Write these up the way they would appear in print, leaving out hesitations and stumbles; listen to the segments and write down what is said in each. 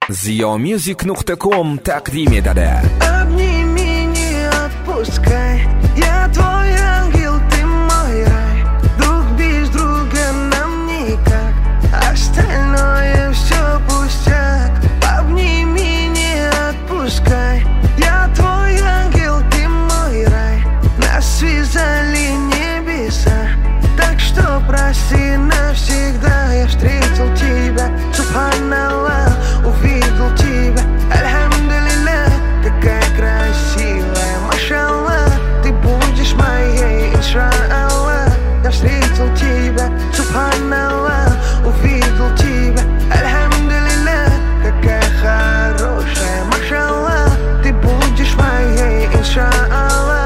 Ziyomusic.com taqdim etadi. Обними, не отпускай. Я твой ангел, ты мой рай. Друг без друга нам никак. Остальное все пустяк. Обними, не отпускай. Я твой ангел, ты мой рай. Нас связали небеса, так что прости навсегда. Я встретил тебя, субханаллах, увидел тебя, альхамдулилля. Какая красивая, машаллах, ты будешь моей, иншаллах. Я встретил тебя, субханаллах, увидел тебя, альхамдулилля. Какая хорошая, машаллах, ты будешь моей, иншаллах.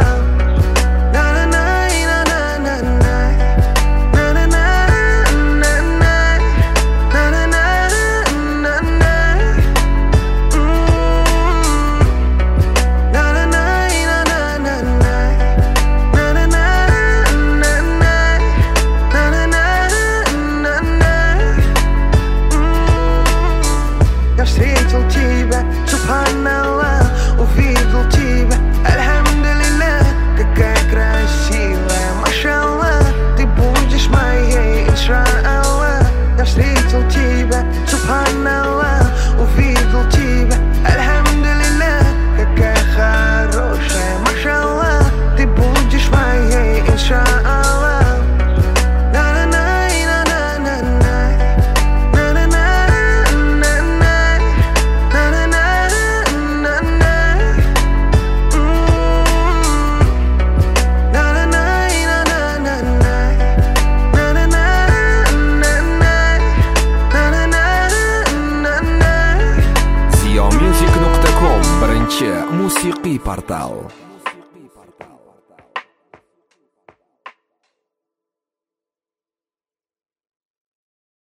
Встретил тебя, субханаллах, увидел тебя, альхамдулилля. Какая красивая, машаллах, ты будешь моей, иншаллах. Я встретил тебя, субханаллах, увидел тебя, альхамдулилля. Какая хорошая, машаллах, ты будешь моей, иншаллах. Ziyomusic.com birinchi musiqiy portal.